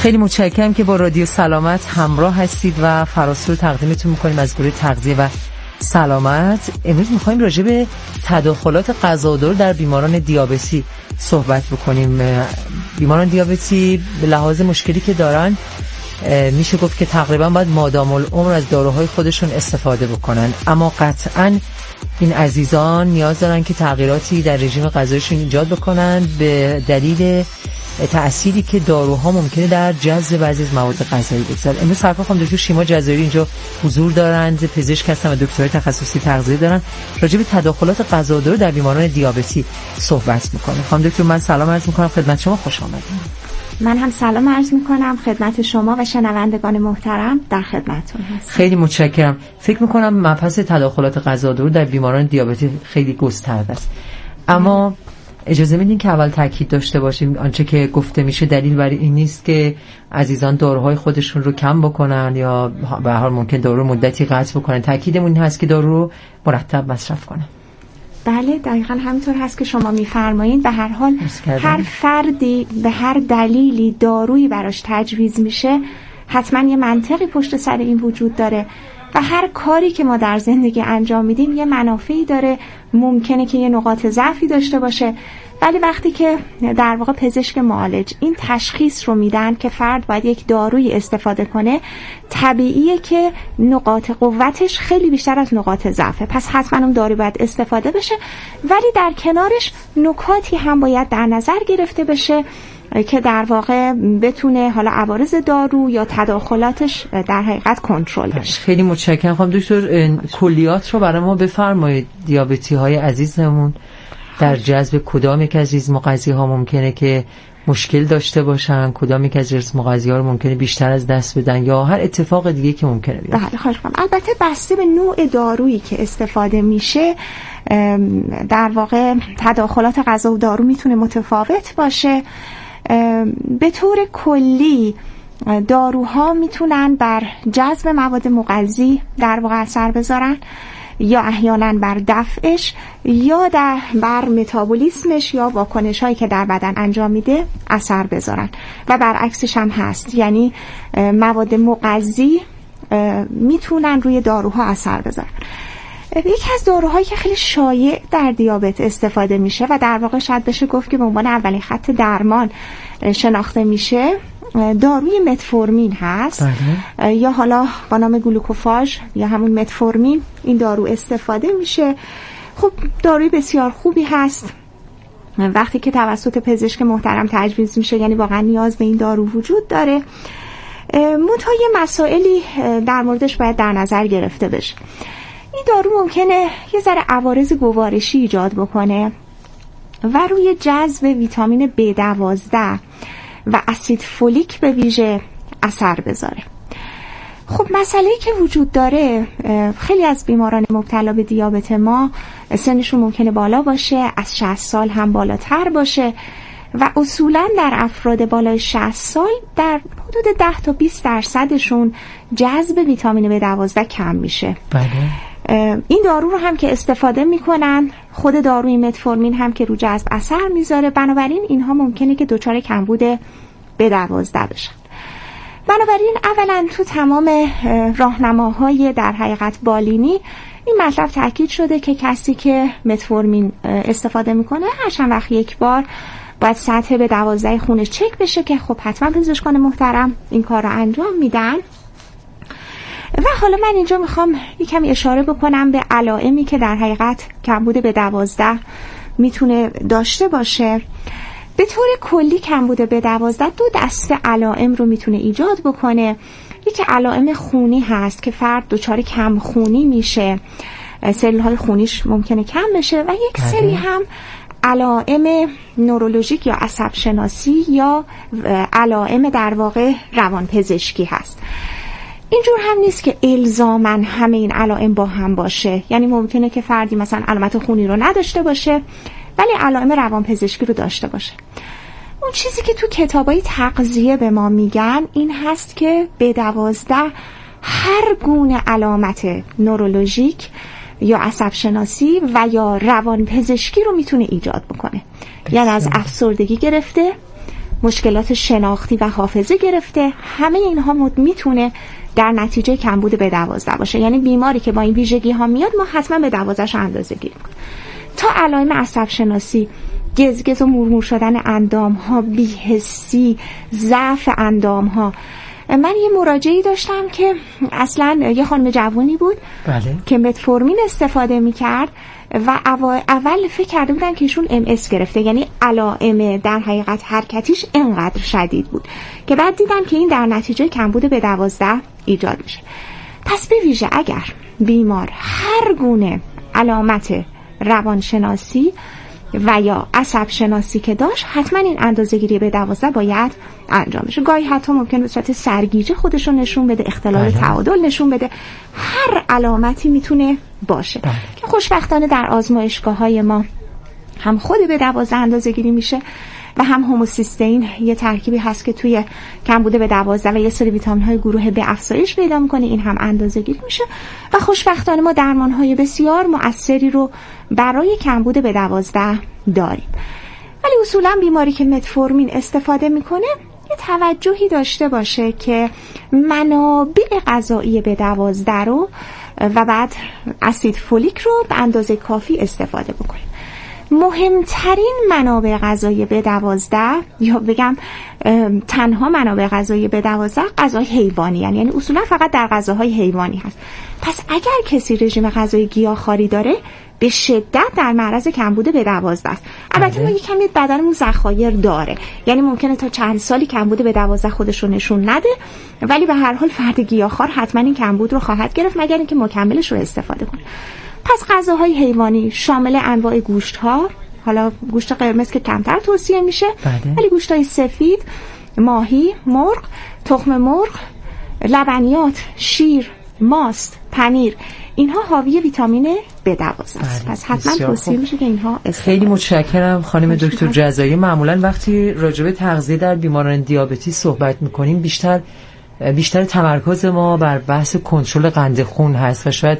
خیلی متشکرم که با رادیو سلامت همراه هستید و فراسو رو تقدیمتون میکنیم از گروه تغذیه و سلامت. امروز میخوایم راجع به تداخلات غذادار در بیماران دیابتی صحبت بکنیم. بیماران دیابتی به لحاظ مشکلی که دارن میشه گفت که تقریبا باید مادام العمر از داروهای خودشون استفاده بکنن، اما قطعاً این عزیزان نیاز دارن که تغییراتی در رژیم غذایشون ایجاد بکنن به دلیل تأثیری که داروها ممکنه در جذب بعضی از مواد غذایی بگذارن. امروز سرکار خانم دکتر شیما جزایری اینجا حضور دارند، پزشک هستن و دکترای تخصصی تغذیه دارن. راجع به تداخلات غذادار در بیماران دیابتی صحبت میکنه. خانم دکتر من سلام عرض میکنم خدمت شما، خوش آمدید. من هم سلام عرض میکنم خدمت شما و شنوندگان محترم، در خدمتتون هستم. خیلی متشکرم. فکر میکنم مبحث تداخلات غذادار در بیماران دیابتی خیلی گسترده است، اما اجازه میدین که اول تاکید داشته باشیم آنچه که گفته میشه دلیل بر این نیست که عزیزان داروهای خودشون رو کم بکنن یا به هر حال ممکن دارو مدتی قطع بکنن. تاکیدمون این هست که دارو رو مرتب مصرف کنن. بله دقیقاً همینطور هست که شما میفرمایید. به هر حال هر فردی به هر دلیلی دارویی براش تجویز میشه حتما یه منطقی پشت سر این وجود داره و هر کاری که ما در زندگی انجام میدیم یه منافعی داره. ممکنه که یه نقاط ضعفی داشته باشه، ولی وقتی که در واقع پزشک معالج این تشخیص رو میدن که فرد باید یک دارویی استفاده کنه، طبیعیه که نقاط قوتش خیلی بیشتر از نقاط ضعفه، پس حتما اون داروی باید استفاده بشه، ولی در کنارش نکاتی هم باید در نظر گرفته بشه که در واقع بتونه حالا عوارض دارو یا تداخلاتش در حقیقت کنترل بشه. خیلی متشکرم. خانم دکتر کلیات رو برای ما بفرمایید. دیابتی های عزیزمون در جذب کدام یک از ریزم غذایی ها ممکنه که مشکل داشته باشن، کدام یک از ریزم غذایی ها رو ممکنه بیشتر از دست بدن یا هر اتفاق دیگه که ممکنه بیفته؟ بله خواهش می‌کنم. البته بسته به نوع دارویی که استفاده میشه در واقع تداخلات غذا و دارو میتونه متفاوت باشه. به طور کلی داروها میتونن بر جذب مواد مغذی در واقع اثر بذارن یا احیانا بر دفعش یا بر متابولیسمش یا واکنش هایی که در بدن انجام میده اثر بذارن و برعکسش هم هست، یعنی مواد مغذی میتونن روی داروها اثر بذارن. یکی از داروهایی که خیلی شایع در دیابت استفاده میشه و در واقع شاید بشه گفت که به عنوان اولین خط درمان شناخته میشه داروی متفورمین هست. یا حالا با نام گلوکوفاژ یا همون متفورمین این دارو استفاده میشه. خب داروی بسیار خوبی هست وقتی که توسط پزشک محترم تجویز میشه، یعنی واقعا نیاز به این دارو وجود داره. منتها یه مسائلی در موردش باید در نظر گرفته بشه. این دارو ممکنه یه ذره عوارض گوارشی ایجاد بکنه و روی جذب ویتامین B12 و اسید فولیک به ویژه اثر بذاره. خب مسئله‌ای که وجود داره، خیلی از بیماران مبتلا به دیابت ما سنشون ممکنه بالا باشه، از 60 سال هم بالاتر باشه و اصولاً در افراد بالای 60 سال در حدود 10 تا 20% جذب ویتامین B12 کم میشه. بله. این دارو رو هم که استفاده میکنن، خود داروی متفورمین هم که رو جذب اثر میذاره، بنابراین اینها ممکنه که دچار کمبود B12 بشن. بنابراین اولا تو تمام راهنماهای در حقیقت بالینی این مطلب تاکید شده که کسی که متفورمین استفاده میکنه هر چند وقت یک بار باید سطح B12 خونش چک بشه که خب حتما پزشکان محترم این کار رو انجام میدن. و حالا من اینجا میخوام یکم اشاره بکنم به علائمی که در حقیقت کمبود B12 میتونه داشته باشه. به طور کلی کمبود B12 دو دسته علائم رو میتونه ایجاد بکنه. یکی علائم خونی هست که فرد دچار کم خونی میشه، سلول‌های خونیش ممکنه کم بشه، و یک سری هم علائم نورولوژیک یا عصب شناسی یا علائم در واقع روانپزشکی هست. اینجور هم نیست که الزاماً همه این علائم با هم باشه، یعنی ممکنه که فردی مثلا علامت خونی رو نداشته باشه ولی علائم روانپزشکی رو داشته باشه. اون چیزی که تو کتابای تغذیه به ما میگن این هست که B12 هر گونه علامت نورولوژیک یا عصب شناسی و یا روانپزشکی رو میتونه ایجاد بکنه. یعنی از افسردگی گرفته مشکلات شناختی و حافظه گرفته، همه اینها میتونه در نتیجه کمبود B12 باشه. یعنی بیماری که با این ویژگی ها میاد ما حتما B12 اندازه گیری میکنیم. تا علائم عصب شناسی، گزگز و مورمور شدن اندام ها، بی‌حسی، ضعف اندام ها. من یه مراجعی داشتم که اصلا یه خانم جوانی بود که متفورمین استفاده میکرد و اول فکر کرده بودن که ایشون MS گرفته، یعنی علائم در حقیقت حرکتیش اینقدر شدید بود که بعد دیدن که این در نتیجه کمبود B12 ایجاد میشه. پس به ویژه اگر بیمار هر گونه علامت روانشناسی و یا عصب شناسی که داشت، حتما این اندازه‌گیری B12 باید انجام بشه. گاهی حتی ممکن به صورت سرگیجه خودش رو نشون بده، اختلال تعادل نشون بده، هر علامتی میتونه باشه که خوشبختانه در آزمایشگاه‌های ما هم خود B12 اندازه‌گیری میشه و هم هوموسیستئین، یه ترکیبی هست که توی کمبود B12 و یه سری ویتامین‌های گروه B افزایش پیدا می‌کنه، این هم اندازه‌گیری میشه و خوشبختانه ما درمان‌های بسیار مؤثری رو برای کمبود B12 داریم. ولی اصولاً بیماری که متفورمین استفاده می‌کنه یه توجهی داشته باشه که منابع غذایی B12 رو و بعد اسید فولیک رو به اندازه کافی استفاده بکنه. مهمترین منابع غذایی B12 یا بگم تنها منابع غذایی B12 غذای حیوانی، یعنی اصولا فقط در غذاهای حیوانی هست. پس اگر کسی رژیم غذایی گیاهخواری داره به شدت در معرض کمبود B12 است. البته ما یک کمی بدنمون ذخایر داره، یعنی ممکنه تا چند سالی کمبود B12 خودش رو نشون نده، ولی به هر حال فرد گیاهخوار حتما این کمبود رو خواهد گرفت مگر اینکه مکملش رو استفاده کنه. پس غذاهای حیوانی شامل انواع گوشت‌ها، حالا گوشت قرمز که کمتر توصیه میشه، ولی گوشت‌های سفید، ماهی، مرغ، تخم مرغ، لبنیات، شیر، ماست، پنیر، اینها حاوی ویتامین B12 است. پس حتما توصیه میشه که اینها خیلی متشکرم خانم دکتر جزایی. معمولا وقتی راجع به تغذیه در بیماران دیابتی صحبت می‌کنیم بیشتر تمرکز ما بر بحث کنترل قند خون هست و شاید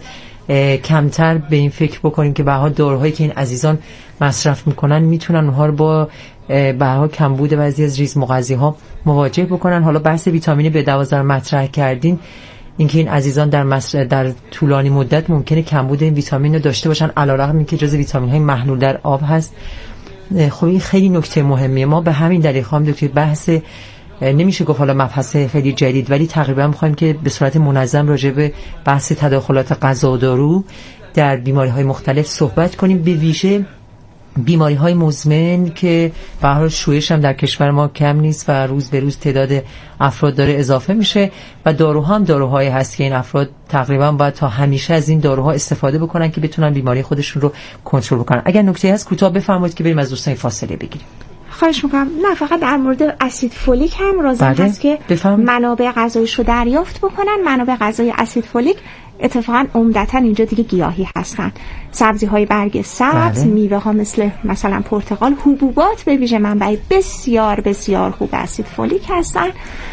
کمتر به این فکر بکنیم که به هر حال داروهایی که این عزیزان مصرف میکنن میتونن اونها رو با به هر حال کمبود بعضی از ریز مغذی ها مواجه بکنن. حالا بحث ویتامین B12 مطرح کردین، اینکه این عزیزان در طولانی مدت ممکنه کمبود این ویتامین رو داشته باشن علیرغم اینکه جزو ویتامین های محلول در آب هست. خب این خیلی نکته مهمیه. ما به همین دلیل خواهم دکتر بحث نمیشه گفت حالا مبحث خیلی جدید، ولی تقریبا می‌خوایم که به صورت منظم راجع به بحث تداخلات غذا و دارو در بیماری‌های مختلف صحبت کنیم، به ویژه بیماری‌های مزمن که به هر حال شویش هم در کشور ما کم نیست و روز به روز تعداد افراد داره اضافه میشه و داروها هم داروهایی هست که این افراد تقریبا باید تا همیشه از این داروها استفاده بکنن که بتونن بیماری خودشون رو کنترل بکنن. اگر نکته هست کوتاه بفرمایید که بریم از دوستان فاصله بگیریم. خواهش میکنم. نه فقط در مورد اسید فولیک هم لازم هست که منابع غذاییش رو دریافت بکنن. منابع غذایی اسید فولیک اتفاقا عمدتاً اینجا دیگه گیاهی هستن، سبزی های برگ سبز، میوه ها مثلا پرتقال، حبوبات به ویژه منبع بسیار بسیار خوب اسید فولیک هستن.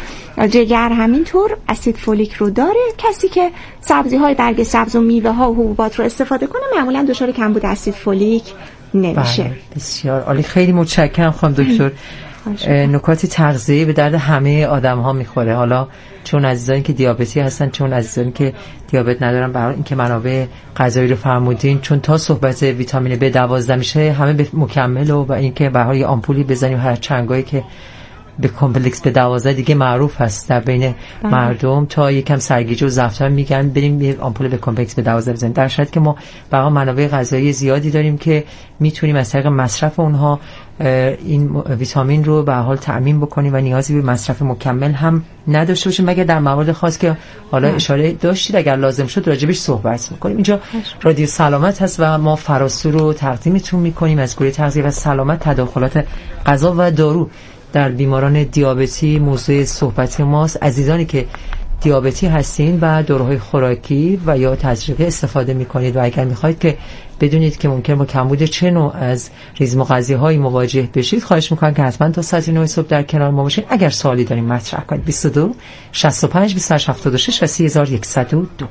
جگر همینطور اسید فولیک رو داره. کسی که سبزی های برگ سبز و میوه ها و حبوبات رو استفاده کنه معمولا دچار کمبود اسید فولیک نمیشه. بسیار عالی، خیلی متشکرم خانم دکتر. نکات تغذیه به درد همه آدم ها میخوره، حالا چون عزیزانی که دیابتی هستن چون عزیزانی که دیابت ندارن. برای اینکه منابع غذایی رو فرمودین، چون تا صحبت ویتامین B12 میشه همه به مکمل و اینکه به هر حال آمپولی بزنیم هر چنگایی که به کمپلکس B12 دیگه معروف هست در بین مردم، تا یکم سرگیجه و ضعف میگن بریم یه آمپول به کمپلکس B12 بزنیم، در صورتی که ما برای منابع غذایی زیادی داریم که میتونیم از طریق مصرف اونها این ویتامین رو به هر حال تأمین بکنیم و نیازی به مصرف مکمل هم نداشته باشیم، مگر در موارد خاص که حالا اشاره داشتید اگر لازم شد راجبش صحبت میکنیم. اینجا رادیو سلامت هست و ما فراسو رو تقدیمتون میکنیم از گروه تغذیه و سلامت. تداخلات غذا و دارو در بیماران دیابتی موضوع صحبت ماست. عزیزانی که دیابتی هستین و داروهای خوراکی و یا تزریقی استفاده میکنید و اگر میخواید که بدونید که ممکن با کمبود چه نوع از ریزمغذی‌هایی مواجه بشید، خواهش میکنم که حتما تا ساعت 9 صبح در کنار ما باشید. اگر سوالی دارین مطرح کنید. 22 65 2876 و 3102.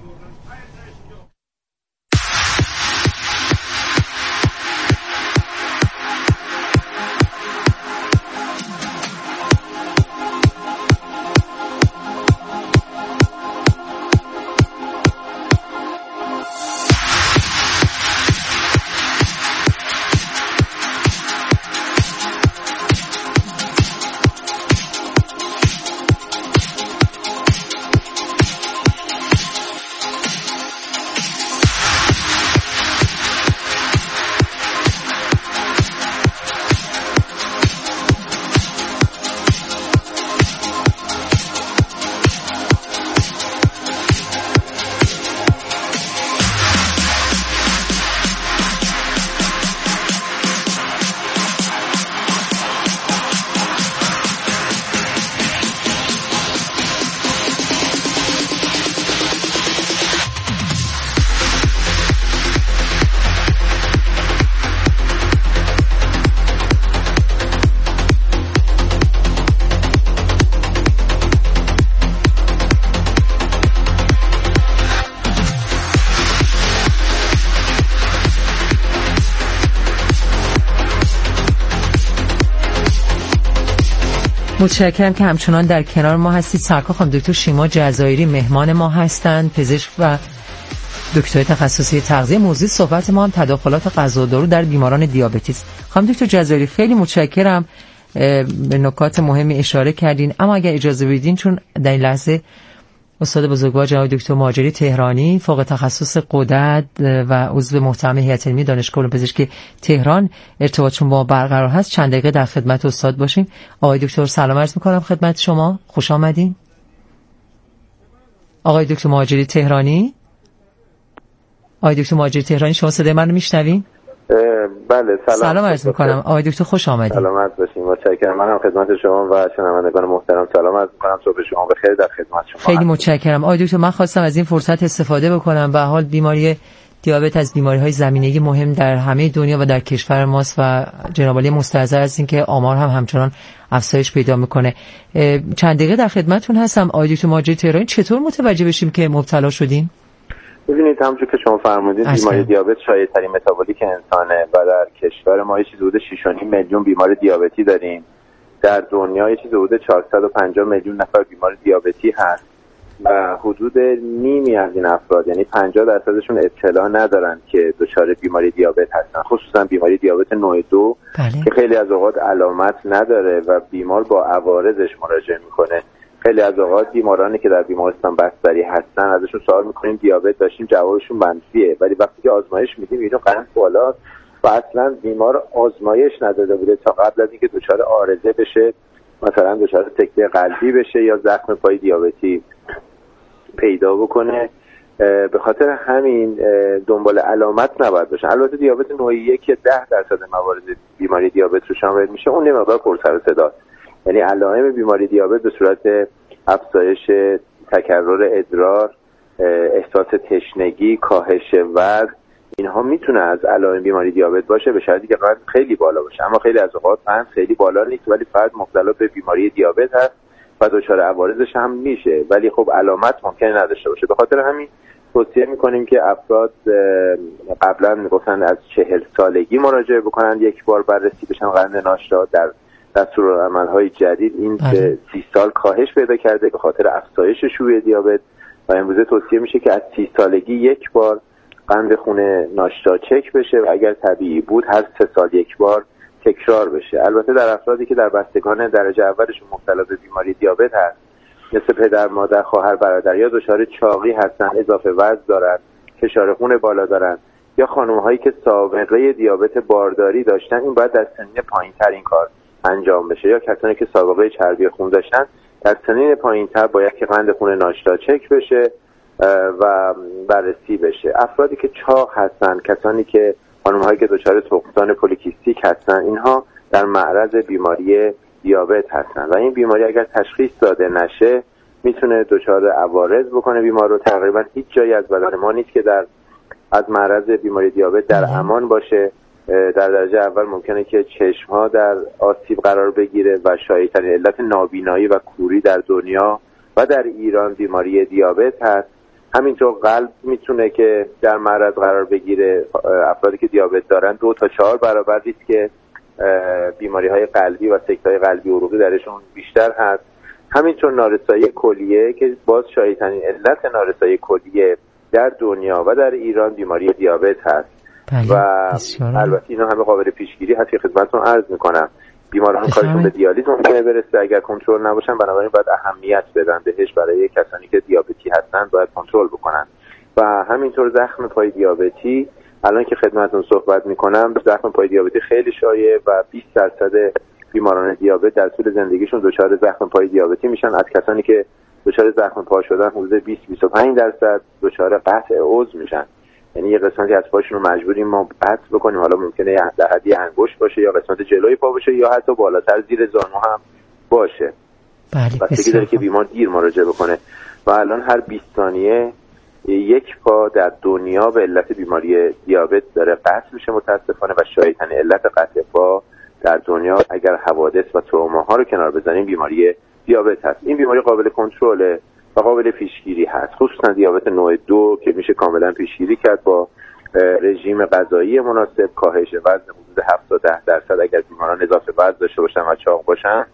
متشکرم که همچنان در کنار ما هستید. سرکار خانم دکتر شیما جزایری مهمان ما هستند، پزشک و دکتر تخصصی تغذیه. موضوع صحبت ما هم تداخلات غذا و دارو در بیماران دیابتی است. خانم دکتر جزایری خیلی متشکرم، به نکات مهمی اشاره کردین، اما اگر اجازه بدین چون در این لحظه استاد بزرگوار جناب دکتر مهاجری تهرانی فوق تخصص غدد و عضو محترم هیئت علمی دانشگاه علوم پزشکی تهران ارتباطشون با ما برقرار هست، چند دقیقه در خدمت استاد باشیم. آقای دکتر سلام عرض می‌کنم خدمت شما، خوش آمدین. آقای دکتر مهاجری تهرانی، آقای دکتر مهاجری تهرانی شما صدای من رو میشنوین؟ بله سلام عرض می‌کنم آقای دکتر، خوش آمدید. سلامت باشین. متشکرم. منم خدمت شما و شنوندگان محترم سلام عرض می‌کنم. صبح شما بخیر. در خدمت شما. خیلی متشکرم آقای دکتر. من خواستم از این فرصت استفاده بکنم. به هر حال بیماری دیابت از بیماری‌های زمینه‌ای مهم در همه دنیا و در کشور ماست و جناب عالی مستحضر هستین که آمار هم همچنان افزایش پیدا می‌کنه. چند دقیقه در خدمتتون هستم. آقای دکتر مهاجری تهرانی چطور متوجه بشیم که مبتلا شدیم؟ ببینید همونجور که شما فرمودید بیماری دیابت شایع‌ترین متابولیک انسانه و در کشور ما یه چیز حدود 6.5 میلیون بیمار دیابتی داریم. در دنیا یه چیز حدود 450 میلیون نفر بیمار دیابتی هست و حدود نیمی از این افراد یعنی 50% اطلاع ندارن که دچار بیماری دیابت هستن، خصوصا بیماری دیابت نوع 2 که خیلی از اوقات علامت نداره و بیمار با عوارضش مراجعه میکنه. خیلی از اوقات بیمارانی که در بیمارستان بستری هستن ازشون سوال میکنیم دیابت داشتیم، جوابشون منفیه، ولی وقتی که آزمایش میدیم اینو قند بالاست و اصلا بیمار آزمایش نداده بوده تا قبل از اینکه دچار عارضه بشه، مثلا دچار سکته قلبی بشه یا زخم پای دیابتی پیدا بکنه. به خاطر همین دنبال علامت نباید باشن. البته دیابت نوع 1 که 10% موارد بیماری دیابت رو شامل میشه، اون مقدار پرسر و صداست. یعنی علائم بیماری دیابت به صورت افزایش تکرر ادرار، احساس تشنگی، کاهش وزن، اینها میتونه از علائم بیماری دیابت باشه به شرطی که قند خیلی بالا باشه. اما خیلی از اوقات قند خیلی بالا نیست ولی فرد مبتلا به بیماری دیابت هست و دچار عوارضش هم میشه ولی خب علامت ممکنه نداشته باشه. به خاطر همین توصیه میکنیم که افراد قبلا میگفتن از 40 سالگی مراجعه بکنن یک بار بررسی بشن قند ناشتا. در دستورالعمل‌های جدید این به 30 سال کاهش پیدا کرده به خاطر افزایش شیوع دیابت و امروزه توصیه میشه که از 30 سالگی یک بار قند خون ناشتا چک بشه و اگر طبیعی بود هر 3 سال یک بار تکرار بشه. البته در افرادی که در بستگان درجه اولشون مبتلا به بیماری دیابت هست مثل پدر، مادر، خواهر، برادر یا دچار چاقی هستن، اضافه وزن دارن، فشار خون بالا دارن یا خانم‌هایی که سابقه دیابت بارداری داشتن، این باید در سنین پایین‌تر این کار انجام بشه. یا کسانی که سابقه چربی خون داشتن در سنین پایین‌تر باید که قند خون ناشتا چک بشه و بررسی بشه. افرادی که چاق هستن، کسانی که خانم‌هایی که دچار تخمدان پلیکیستیک هستن، اینها در معرض بیماری دیابت هستن و این بیماری اگر تشخیص داده نشه میتونه دچار عوارض بکنه بیمار رو. تقریبا هیچ جایی از بدن ما نیست که از معرض بیماری دیابت در امان باشه. در درجه اول ممکنه که چشم‌ها در آسیب قرار بگیره و شایع‌ترین علت نابینایی و کوری در دنیا و در ایران بیماری دیابت هست. همینطور قلب میتونه که در معرض قرار بگیره. افرادی که دیابت دارن 2 تا 4 برابر ریسک بیماری‌های قلبی و سکته‌های قلبی عروقی درشون بیشتر هست. همینطور نارسایی کلیه که باز شایع‌ترین علت نارسایی کلیه در دنیا و در ایران بیماری دیابت هست. و البته اینا همه قابل پیشگیری هست که خدمتتون عرض میکنم. بیماران کارشون به دیالیز ممکنه برسه اگر کنترل نباشن، بنابراین باید اهمیت بدن بهش. برای کسانی که دیابتی هستن باید کنترل بکنن. و همینطور زخم پای دیابتی، الان که خدمتتون صحبت میکنم زخم پای دیابتی خیلی شایع و 20% بیماران دیابت در طول زندگیشون دچار زخم پای دیابتی میشن. از کسانی که دچار زخم پا شدن حدود 20-25% دچار قطع عضو میشن، یعنی یه قسمتی از پاشون رو مجبوریم ما قطع بکنیم. حالا ممکنه در حدی انگشت باشه یا قسمت جلوی پا باشه یا حتی بالاتر زیر زانو هم باشه. بستگی داره که بیمار دیر مراجعه بکنه و الان هر 20 ثانیه یک پا در دنیا به علت بیماری دیابت داره قطع میشه متاسفانه و شایع‌ترین علت قطع پا در دنیا اگر حوادث و تروماها رو کنار بزنیم بیماری دیابت هست. این بیماری قابل کنترل و قابل پیشگیری هست، خصوصا دیابت نوع 2 که میشه کاملا پیشگیری کرد با رژیم غذایی مناسب، کاهش وزن حدود 7 تا 10% اگر بیماران اضافه وزن داشته باشن و چاق باشن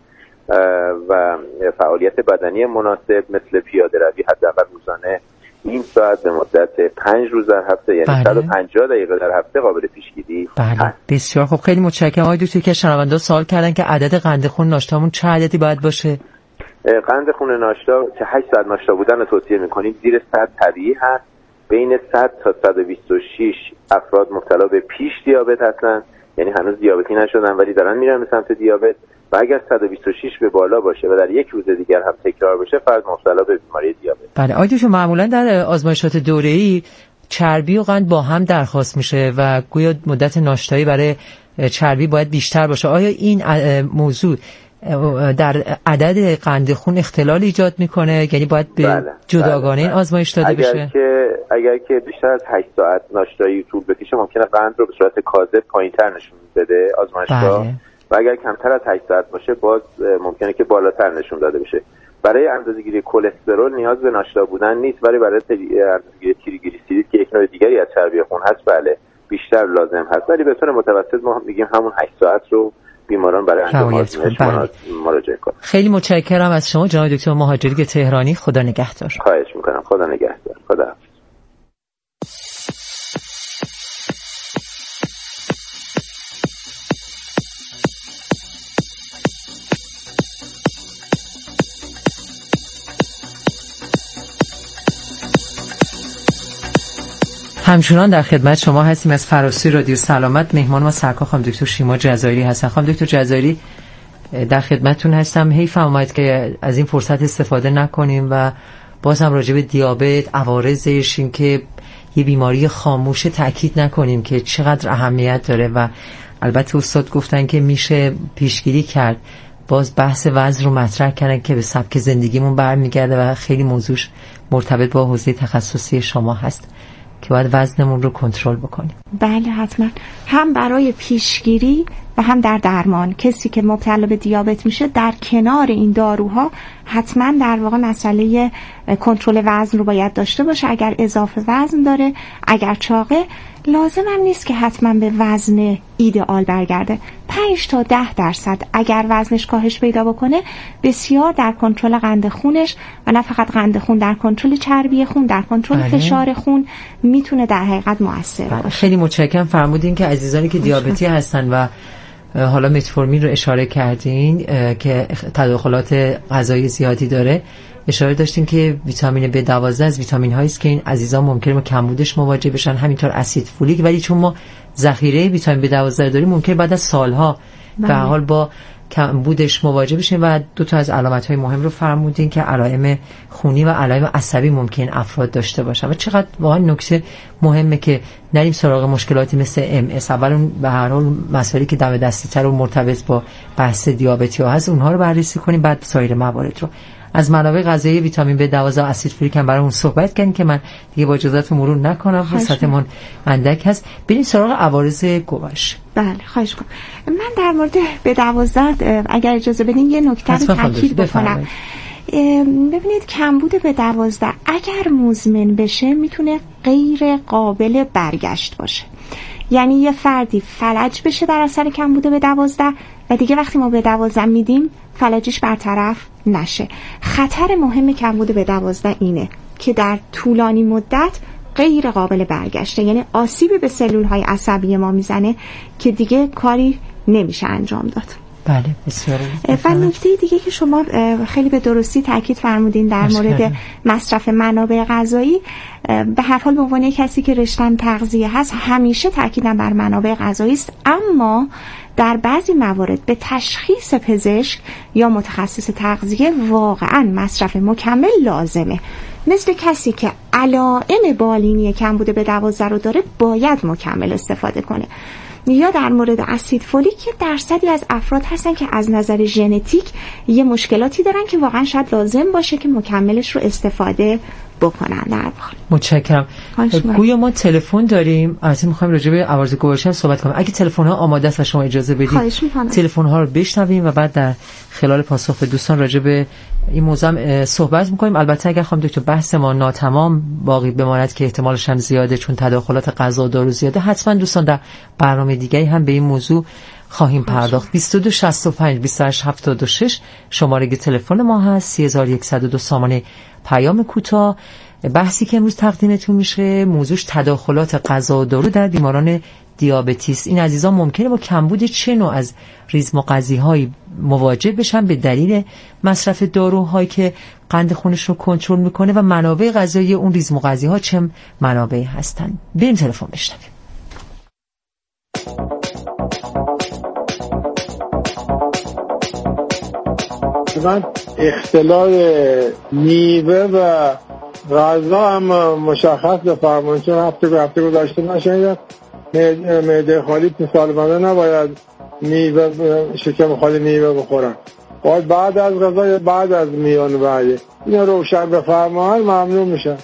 و فعالیت بدنی مناسب مثل پیاده روی حداقل روزانه این ساعت به مدت 5 روز در هفته، یعنی 150 دقیقه در هفته قابل پیشگیری هست. بسیار خب، خیلی متشکرم آقای دکتر. که شنونده سوال کردن که عدد قند خون ناشتامون چه عددی باید باشه؟ قند خون ناشتا که 8 ساعت ناشتا بودن رو توصیه می‌کنیم. زیر 100 طبیعی هست. بین 100 تا 126 افراد مبتلا به پیش دیابت هستن، یعنی هنوز دیابتی نشدن ولی دارن میرن به سمت دیابت. و اگر 126 به بالا باشه و در یک روز دیگر هم تکرار بشه، فرد مبتلا به بیماری دیابت. بله آقای دکتر، معمولا در آزمایشات دوره‌ای چربی و قند با هم درخواست میشه و گویا مدت ناشتایی برای چربی باید بیشتر باشه. آیا این موضوع در عدد قند خون اختلال ایجاد میکنه؟ یعنی باید به جداگانه این آزمایش داده بشه؟ اگر که بیشتر از 8 ساعت ناشتایی طول بکشه ممکنه قند رو به صورت کاذب پایین‌تر نشون بده آزمایشگاه. و اگر کمتر از 8 ساعت باشه باز ممکنه که بالاتر نشون داده بشه. برای اندازه‌گیری کلسترول نیاز به ناشتا بودن نیست، ولی برای اندازه‌گیری تریگلیسیرید که یک نوع دیگری از چربی خون هست بله بیشتر لازم هست، ولی به طور متوسط ما میگیم همون 8 ساعت رو بیماران برای انجام آزمایش مراجعه کنند. خیلی متشکرم از شما جناب دکتر مهاجری تهرانی. خدا نگهدار. خواهش می‌کنم. خدا نگهدار. خدا. همچنان در خدمت شما هستیم از فراسوی رادیو سلامت. مهمان ما سرکار خانم دکتر شیما جزایری هستن. خانم دکتر جزایری در خدمتتون هستم. حیف اومد که از این فرصت استفاده نکنیم و باز هم راجع به دیابت، عوارضش، این که یه بیماری خاموش تاکید نکنیم که چقدر اهمیت داره. و البته استاد گفتن که میشه پیشگیری کرد. باز بحث وزن رو مطرح کردن که به سبک زندگیمون برمیگرده و خیلی موضوعش مرتبط با حوزه تخصصی شما هست که باید وزنمون رو کنترل بکنیم. بله حتما، هم برای پیشگیری و هم در درمان. کسی که مبتلا به دیابت میشه در کنار این داروها حتما در واقع مسئله کنترل وزن رو باید داشته باشه. اگر اضافه وزن داره، اگر چاقه، لازم هم نیست که حتما به وزن ایدئال برگرده. 5 تا 10% اگر وزنش کاهش پیدا بکنه بسیار در کنترل قند خونش و نه فقط قند خون، در کنترل چربی خون، در کنترل فشار خون میتونه در حقیقت مؤثر باشه. خیلی متشکرم. فرمودین که عزیزانی که دیابتی هستن و حالا متفورمین رو اشاره کردین که تداخلات غذایی زیادی داره، اشاره داشتین که ویتامین B12 از ویتامین هایی است که این عزیزان ممکنه با کمبودش مواجه بشن، همینطور اسید فولیک. ولی چون ما ذخیره ویتامین B12 داریم ممکنه بعد از سالها به هر حال با کمبودش مواجه بشیم. و 2 تا از علامت‌های مهم رو فرمودین که علائم خونی و علائم عصبی ممکن افراد داشته باشن. و چقدر واقعا نکته مهمه که نریم سراغ مشکلاتی مثل MS. اول به هر حال مسائلی که دم دستی‌تر و مرتبط با بحث دیابتی ها هست اونها رو بررسی کنیم، بعد سایر موارد رو. از منابع غذایی ویتامین B12 و اسید فولیک هم برای اون صحبت کردیم که من دیگه با اجازهتون مرور نکنم، فرصتمون اندک هست. بریم سراغ عوارض گوارش. بله خواهش کنم. من در مورد B12 اگر اجازه بدین یه نکته رو تاکید بکنم. ببینید کمبود B12 اگر مزمن بشه میتونه غیر قابل برگشت باشه. یعنی یه فردی فلج بشه در اثر کمبود B12 و دیگه وقتی ما B12 میدیم فلجش برطرف نشه. خطر مهم کمبود B12 اینه که در طولانی مدت غیر قابل برگشته، یعنی آسیبی به سلول‌های عصبی ما میزنه که دیگه کاری نمیشه انجام داد. بله بسیار. و نکته دیگه که شما خیلی به درستی تاکید فرمودین در مورد مصرف منابع غذایی، به هر حال به عنوان کسی که رشته‌ام تغذیه هست همیشه تاکیدم بر منابع غذایی است، اما در بعضی موارد به تشخیص پزشک یا متخصص تغذیه واقعا مصرف مکمل لازمه. مثل کسی که علائم بالینی کمبود B12 رو داره باید مکمل استفاده کنه. یا در مورد اسید فولیک که درصدی از افراد هستن که از نظر ژنتیک یه مشکلاتی دارن که واقعا شاید لازم باشه که مکملش رو استفاده بکنن. در واقع متشکرم. گویا ما تلفن داریم، البته می‌خوایم راجع به عوارض گوارش صحبت کنیم. اگه تلفن‌ها آماده است و شما اجازه بدید تلفن‌ها رو بشنویم و بعد در خلال پاسخ به دوستان راجع به این موضوع صحبت می‌کنیم. البته اگر خانم دکتر بحث ما ناتمام باقی بماند که احتمالش هم زیاده چون تداخلات غذا و دارو زیاده، حتما دوستان در برنامه دیگه‌ای هم به این موضوع خواهیم پرداخت. 22 65 28 76 شماره تلفن ما هست. 3102 سامانه پیام کوتاه. بحثی که امروز تقدیمتون میشه موضوعش تداخلات غذا و دارو در بیماران دیابتی است. این عزیزان ممکنه با کمبود چه نوع از ریزمغذی‌هایی مواجه بشن به دلیل مصرف داروهایی که قند خونش رو کنترل میکنه و منابع غذایی اون ریزمغذی‌ها چه منابعی هستن. بریم تلفن بشنویم. من اختلال میوه و غذا هم مشخص بفرمایید، چون هفته گذشته نشنیدم معده خالی سالمندا نباید میوه شکم خالی میوه بخورن، باید بعد از غذا یا بعد از میان بعد اینو روشن بفرمایید ممنون میشم.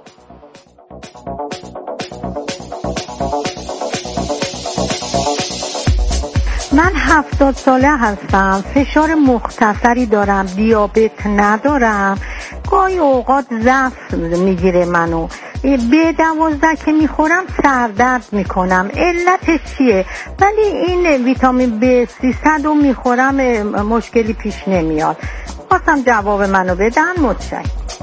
من 70 ساله هستم، فشار مختصری دارم، دیابت ندارم، گاهی اوقات ضعف میگیره منو، B12 که میخورم سردرد میکنم، علتش چیه؟ ولی این ویتامین B300 رو میخورم مشکلی پیش نمیاد. خواستم جواب منو بدن. متشکرم.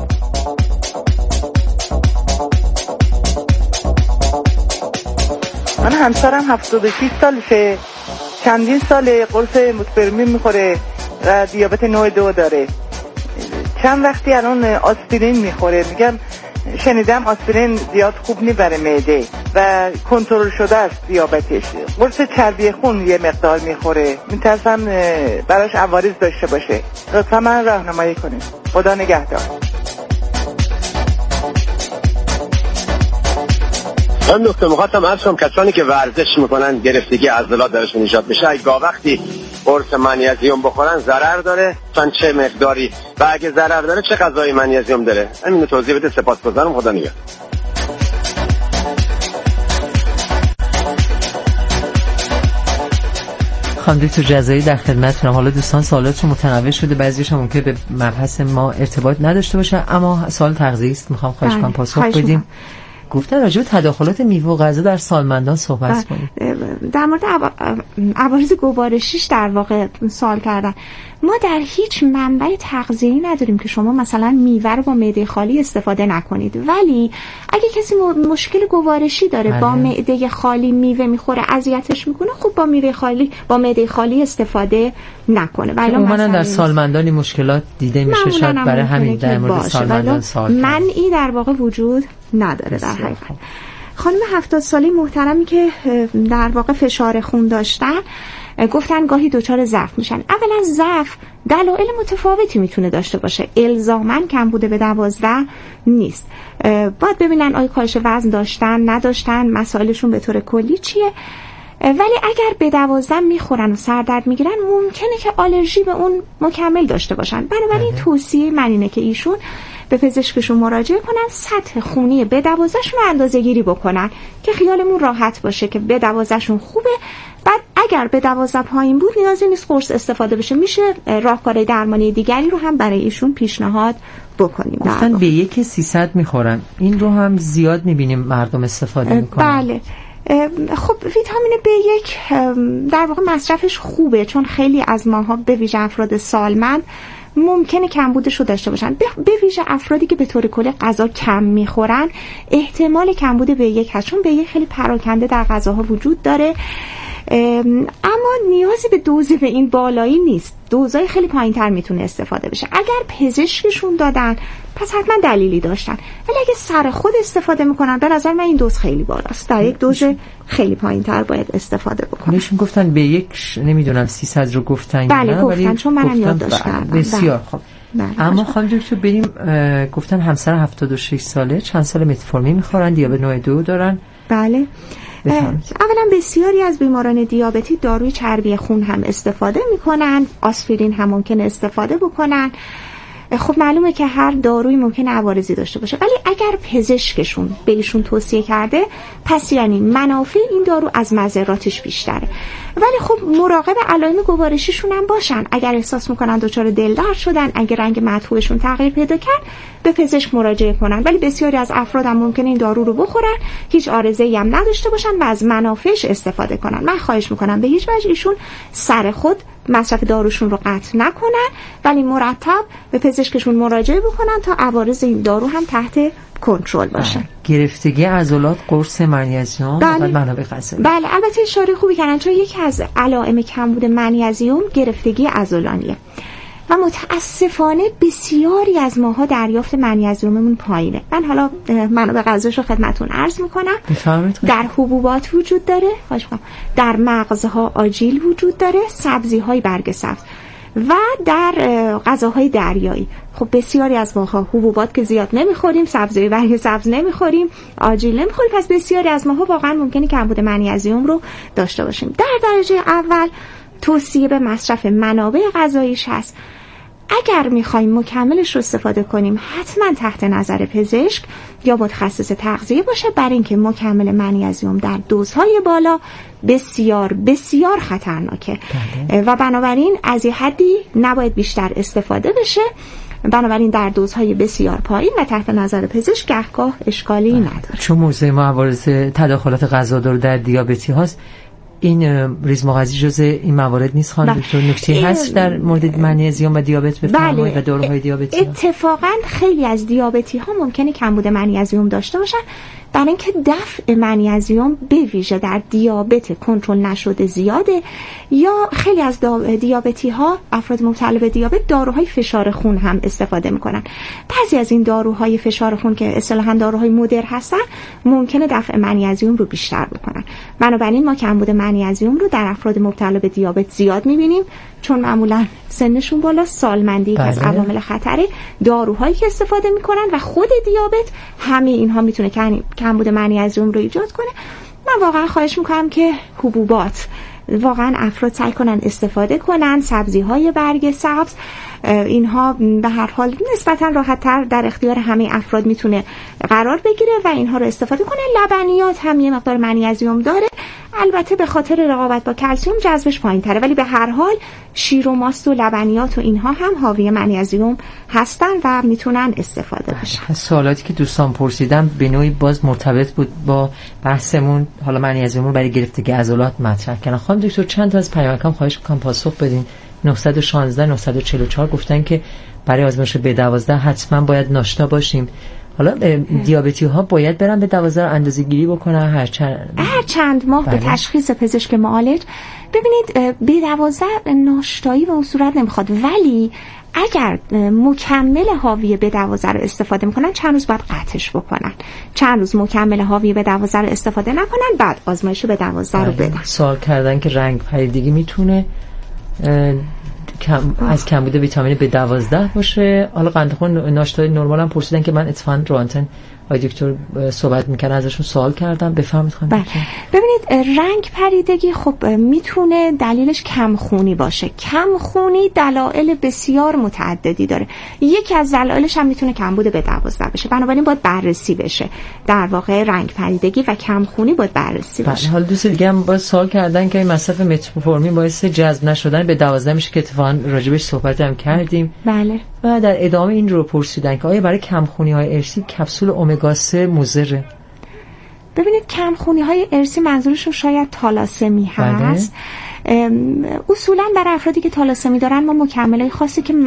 من همسرم 76 سالشه، چندین سال قرص موتپرمین میخوره و دیابت نوع 2 داره. چند وقتی الان آسپرین میخوره. میگم شنیدم آسپرین زیاد خوب نی برای معده و کنترل شده است دیابتش. قرص چربی خون یه مقدار میخوره، میترسم براش عوارض داشته باشه. لطفا من راهنمایی کنید. خدا نگهدار. من دکتر میخواستم عرض کنم کسانی که ورزش میکنن گرفتگی عضلات درشون ایجاد بشه، اگه وقتی قرص منیزیم بخورن ضرر داره، چه مقداری و اگه ضرر داره چه غذای منیزیم داره؟ همین توضیح بده. سپاسگزارم. خدا نگهدار. خانم دکتر جزایی در خدمتتونم. حالا دوستان سوالاتشون متنوع شده، بعضیش ممکنه به مبحث ما ارتباط نداشته باشه، اما سوال تغذیه‌ای است، میخوام خواهش کنم پاسخ بدیم. گفتن راجع به تداخلات میوه و غذا در سالمندان صحبت کنیم. در مورد عوارض گوارشیش در واقع سوال کردن. ما در هیچ منبع تغذیه‌ای نداریم که شما مثلا میوه رو با معده خالی استفاده نکنید، ولی اگه کسی مشکل گوارشی داره با معده خالی میوه میخوره اذیتش میکنه، خب با معده خالی استفاده نکنه. ولی عموما در سالمندان مشکلات دیده میشه، شاید برای همین در مورد سالمندان سوال منعی در واقع وجود نداره. در حقیقت خانم 70 ساله محترمی که در واقع فشار خون داشتن گفتن گاهی دچار ضعف میشن. اولا ضعف دلایل متفاوتی میتونه داشته باشه، الزاماً کمبود B12 نیست. باید ببینن آیا کاهش وزن داشتن نداشتن، مسائلشون به طور کلی چیه. ولی اگر B12 میخورن و سردرد میگیرن ممکنه که آلرژی به اون مکمل داشته باشن. بنابراین توصیه من اینه که ایشون به پزشکشون مراجعه کنن، سطح خونی B12شون رو اندازه‌گیری بکنن که خیالمون راحت باشه که B12شون خوبه. بعد اگر B12 پایین بود نیازی نیست قرص استفاده بشه، میشه راهکارهای درمانی دیگری رو هم برای ایشون پیشنهاد بکنیم. گفتن B1 300 میخورن، این رو هم زیاد میبینیم مردم استفاده میکنن. بله. خب ویتامین B1 در واقع مصرفش خوبه، چون خیلی از ماها به ویژه افراد سالمند ممکنه کمبودش رو داشته باشن. به ویژه افرادی که به طور کلی غذا کم میخورن احتمال کمبود B1 هست، چون B1 خیلی پراکنده در غذاها وجود داره. اما نیازی به دوز به این بالایی نیست، دوزای خیلی پایین‌تر میتونه استفاده بشه. اگر پزشکشون دادن پس حتما دلیلی داشتن، ولی اگه سر خود استفاده میکنن به نظر من این دوز خیلی بالاست، در یک دوز خیلی پایین‌تر باید استفاده بکنن. نشون گفتن به یک نمیدونم 300 رو گفتن. بله گفتن، چون منم یادداشت کردم. بسیار خوب. اما خانم دکتر بریم، گفتن همسر 76 ساله، چند سال متفورمین میخورن، دیابت نوع 2 دارن. بله. اولا بسیاری از بیماران دیابتی داروی چربی خون هم استفاده میکنن، آسپرین هم ممکنه استفاده بکنن. خب معلومه که هر دارویی ممکنه عوارضی داشته باشه، ولی اگر پزشکشون به ایشون توصیه کرده پس یعنی منافع این دارو از مضراتش بیشتره. ولی خب مراقب علائم گوارشیشون هم باشن. اگر احساس میکنن دچار دلدرد شدن، اگر رنگ مدفوعشون تغییر پیدا کرد، به پزشک مراجعه کنن. ولی بسیاری از افراد هم ممکنه این دارو رو بخورن، هیچ عارضه‌ای هم نداشته باشن و از منافعش استفاده کنن. من خواهش میکنم به هیچ وجه ایشون سر خود مصرف داروشون رو قطع نکنن، ولی مرتب به پزشکشون مراجعه بکنن تا عوارض این دارو هم تحت کنترل باشه. گرفتگی عضلات، قرص منیزیم و منابع غذایی. بله، البته اشاره خوبی کردن، چون یکی از علائم کمبود منیزیم گرفتگی عضلانیه و متاسفانه بسیاری از ماها دریافت منیزیممون پایینه. من حالا منابع غذایش رو خدمتتون عرض میکنم. در حبوبات وجود داره، در مغزها آجیل وجود داره، سبزی‌های برگ سبز و در غذاهای دریایی. خب بسیاری از ماها حبوبات که زیاد نمیخوریم، سبزی برگ سبز نمیخوریم، آجیل نمیخوریم، پس بسیاری از ماها واقعا ممکنه کمبود منیزیم رو داشته باشیم. در درجه اول توصیه به مصرف منابع غذاییش هست. اگر میخوایم مکملش رو استفاده کنیم حتما تحت نظر پزشک یا متخصص تغذیه باشه، برای اینکه مکمل منیزیم در دوزهای بالا بسیار بسیار خطرناکه و بنابراین از یه حدی نباید بیشتر استفاده بشه. بنابراین در دوزهای بسیار پایین و تحت نظر پزشک گهگاه اشکالی نداره. چون موضوع ما عوارض تداخلات غذادار در دیابتی هاست، این ریز مغذی جزء این موارد نیست خانم دکتر؟ نکته هست در مورد منیزیم و دیابت بفرمایید و داروهای دیابتی؟ اتفاقا خیلی از دیابتی ها ممکنه کمبود منیزیم داشته باشن، برای اینکه دفع منیزیم به ویژه در دیابت کنترل نشده زیاده، یا خیلی از دیابتی ها، افراد مبتلا به دیابت، داروهای فشار خون هم استفاده میکنن. بعضی از این داروهای فشار خون که اصطلاحاً داروهای مدر هستن ممکنه دفع منیزیم رو بیشتر بکنن. بنابراین ما کمبود منیزیم رو در افراد مبتلا به دیابت زیاد میبینیم، چون معمولا سنشون بالا، سالمندی از عوامل خطره، داروهایی که استفاده میکنن و خود دیابت، همه اینها میتونه کمبود منیزیم رو ایجاد کنه. من واقعا خواهش میکنم که حبوبات واقعا افراد سعی کنن استفاده کنن، سبزی‌های برگ سبز، اینها به هر حال نسبتا راحت‌تر در اختیار همه افراد میتونه قرار بگیره و اینها رو استفاده کنن. لبنیات هم یه مقدار منیزیم داره، البته به خاطر رقابت با کلسیم جذبش پایین‌تره، ولی به هر حال شیر و ماست و لبنیات و اینها هم حاوی منیزیم هستن و میتونن استفاده بشن. سوالاتی که دوستان پرسیدم به نوعی باز مرتبط بود با بحثمون، حالا منیزیم رو برای گرفتگی عضلات مطرح کردن. خانم دکتر چند تا از پیامکام خواهش می‌کنم پاسخ بدین. 916 944 گفتن که برای آزمایش B12 حتما باید ناشتا باشیم. حالا دیابتی ها باید برن به B12 رو اندازه‌گیری بکنن هر چند ماه به تشخیص پزشک معالج. ببینید B12 ناشتایی به اون صورت نمیخواد، ولی اگر مکمل حاوی B12 رو استفاده میکنن چند روز بعد قطعش بکنن، چند روز مکمل حاوی B12 رو استفاده نکنن، بعد آزمایش B12 رو بدن. سوال کردن که رنگ پریدگی میتونه از کمبود ویتامین B12 باشه. حالا قند خون ناشتای نرمال هم پرسیدن که من اتفاقا رو آنتن آقای دکتر صحبت میکنن ازشون سوال کردم. بفرمایید خانم. ببینید رنگ پریدگی خب میتونه دلیلش کم خونی باشه. کم خونی دلایل بسیار متعددی داره، یکی از دلایلش هم میتونه کمبود B12 بشه. بنابراین باید بررسی بشه، در واقع رنگ پریدگی و کم خونی باید بررسی بشه. حالا دوست دیگه هم باید سوال کردن که مصرف متفورمین باعث جذب نشدن B12 میشه که اتفاقا راجبش صحبت هم کردیم. بله. و در ادامه این رو پرسیدن که آیا برای کمخونی های ارثی کپسول امگا 3 مضره؟ ببینید کمخونی های ارثی منظورشون شاید تالاسمی هست. اصولا برای افرادی که تالاسمی دارن ما مکملای خاصی که